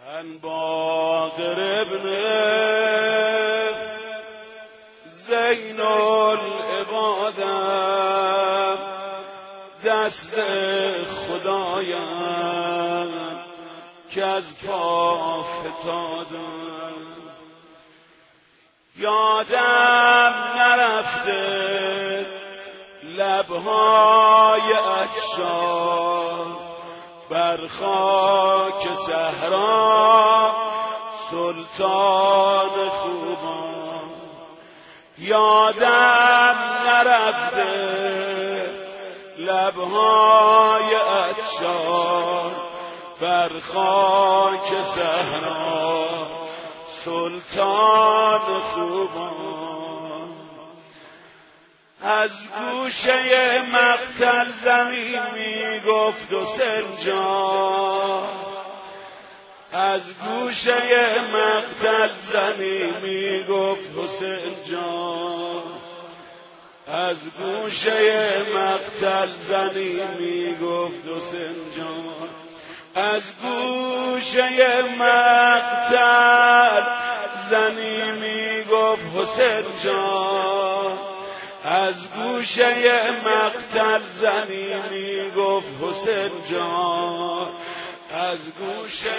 من باقر ابن زین العبادم، دست خدایم که از پا فتادم. یادم نرفته لبهای عطشان بر خاک صحرا سلطان خوبان. یادم نرفته لبهای عطشان بر خاک صحرا سلطان خوبان. از گوشه مقتل زمین میگفت حسین جان، از گوشه مقتل زمین میگفت حسین جان، از گوشه مقتل زمین میگفت حسین جان، از گوشه مقتل زنی میگفت حسین جان، از گوشه مقتل زنی میگفت حسین جان، از گوشه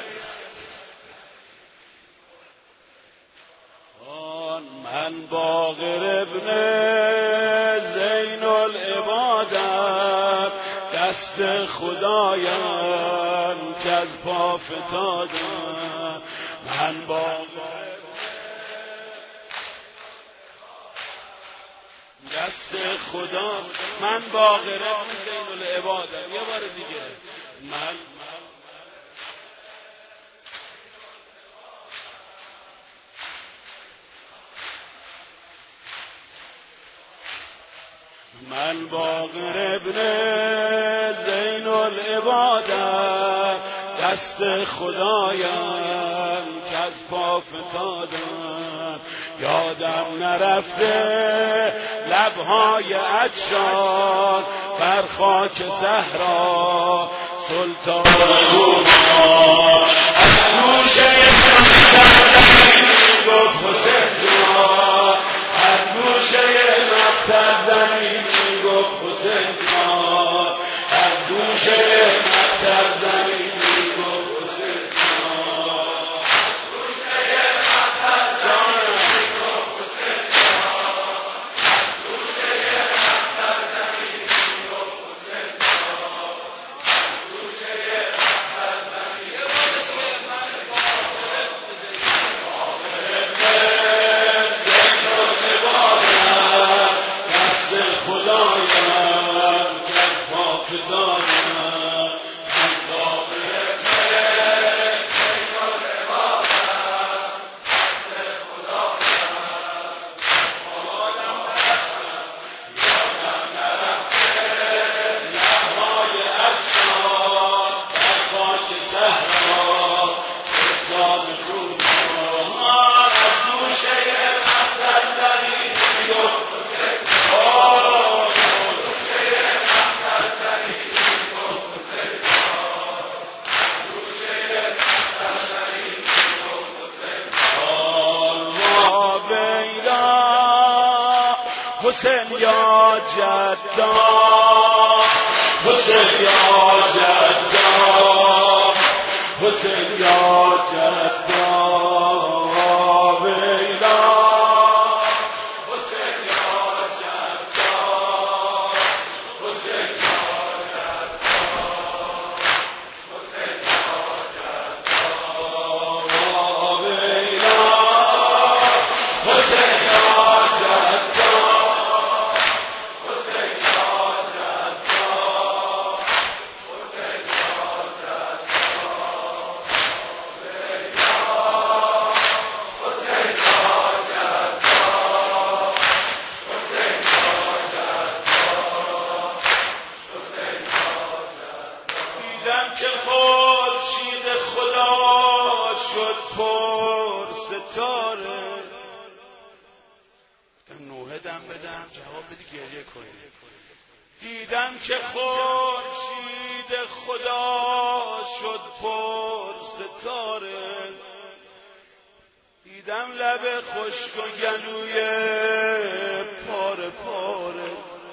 من باقر ابن زین العبادم، دست خدایم که از پا فتادم. من باقر دست خدا، من باقر ابن زین العبادم. یه بار دیگه من باقر ابن زین العبادم، دست خدایم که از پا فتادم. یادم نرفته لبهای عطشان بر خاک صحرا سلطان خوبان. از گوشه مقتل میگفت حسین جان، از گوشه مقتل زمین میگفت حسین جان، از گوشه مقتل زمین میگفت حسین جان، از گوشه مقتل زمین میگفت حسین جان، از گوشه مقتل زمین میگفت حسین جان، از گوشه مقتل زمین حسین یا جدا، حسین یا جدا، حسین یا جدا ویلا، حسین یا جدا، حسین یا جدا، حسین یا جدا ویلا، حسین یا که خورشید خدا شد پر ستاره. گفتم نوحه دم بدم جواب بدی گریه کنی. دیدم که خورشید خدا شد پر ستاره. دیدم لب خشک و گلوی پاره پاره،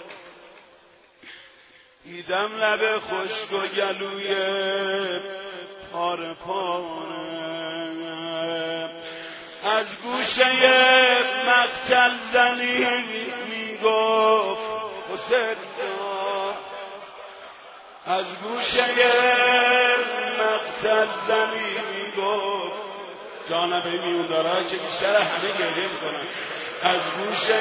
دیدم لب خشک و گلوی پاره پاره، از گوشه مقتل زنی میگفت حسین جان، از گوشه مقتل زنی میگفت جانم به میون داره که بیشتر همه گریه میکنن، از گوشه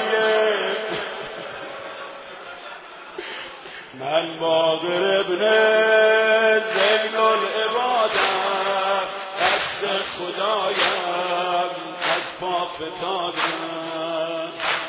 من باقر ابن زین العبادم، دست خدایم از پا فتادم،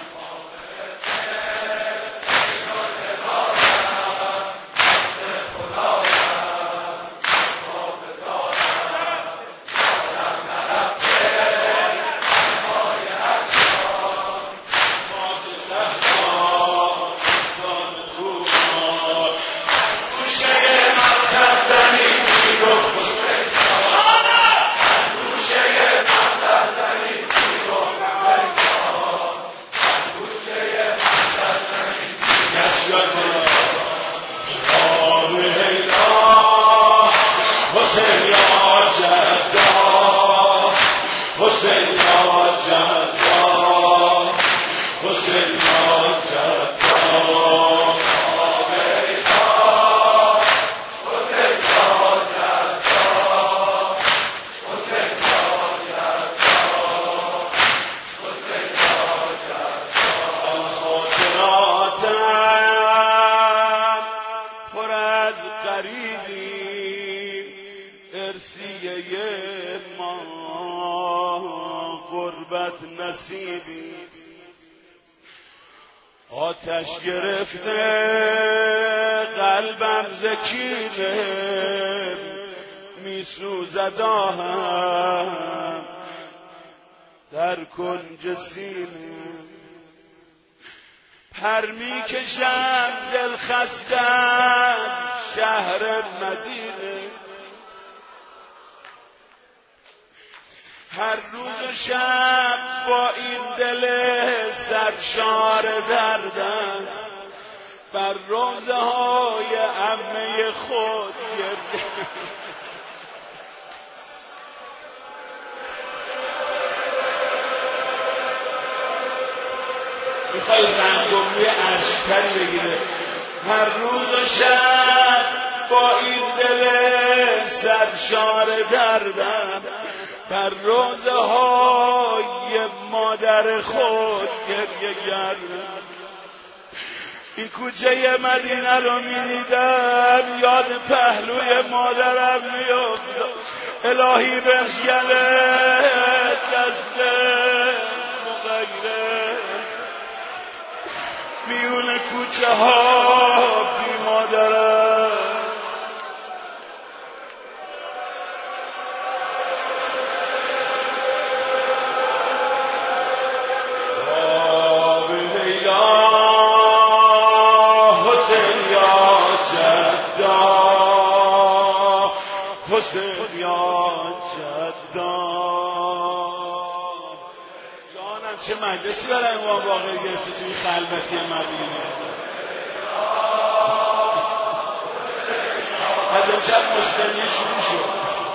آتش گرفته قلبم زکینه میسوزد آهم در کنج سینه، پر میکشم دل خستم شهر مدینه، هر روز و شب با این دل سرشار دردم بر روزه های عمه خود گریه. میخوای رنگومی اشکری بگیره، هر روز و شب با این دل سرشار دردم بر روزه های مادر خود گریه گردم. این کوچه مدینه رو میدیدم یاد پهلوی مادرم میافتاد، الهی بهش گله دست مغیره میون کوچه ها بی مادرم. حسین یا جدا جانم چه مجلسی برای امام باقر گرفتی توی خلوتی مدینه. از امشب مشتری شروع شد.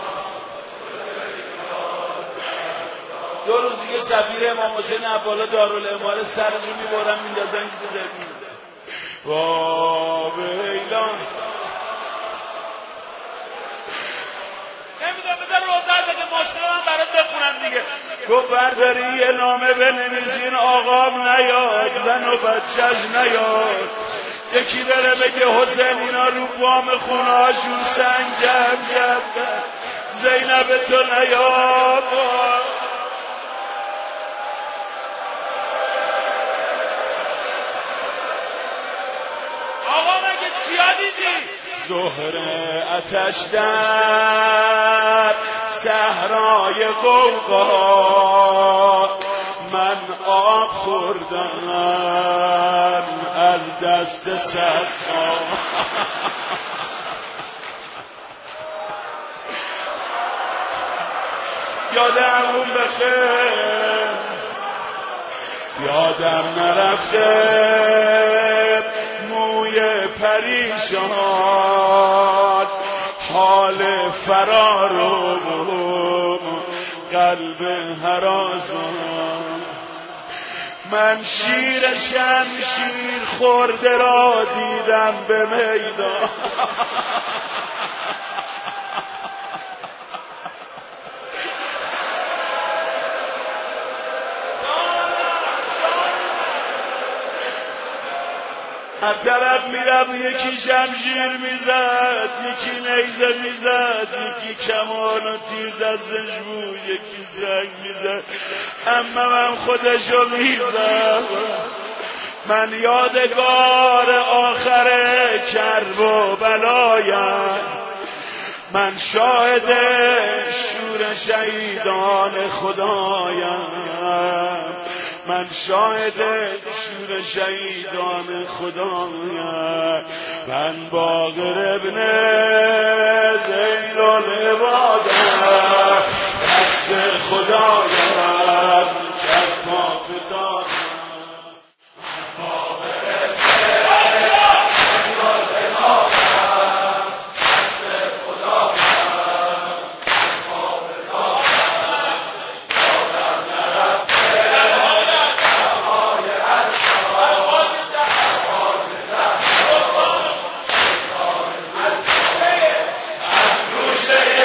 دو روز دیگه سفیر امام حسین عبالا دارالاماره سرشو میبرن میندازن که زمین. وا ویلان من برات بخونم دیگه. گفت برداری یه نامه بنویسین آقام نیاد، زن و بچهش نیاد، یکی بره بگه حسین اینا رو بام خونهاشون سنگ جمع کردن، زینب تو نیاد. آقا مگه چیا دیدی؟ ظهر آتش در صحرای غوغا، من آب خوردم از دست صفا. یادم اون بخیر یادم نرفته موی پریشان حال فرار و قلب هراسان من شیر شمشیر خورده را دیدم به میدان هر طرف میرم یکی شمشیر میزد یکی نیزه میزد یکی کمان و تیر دستش بود یکی سنگ میزد اما من خودشو میزد من یادگار آخر کرب و بلایم من شاهد شور شهیدان خدایم من شاهد شور شهیدان خدایم من باقر ابن زین العبادم دست خدایم کرد ما فتادم Say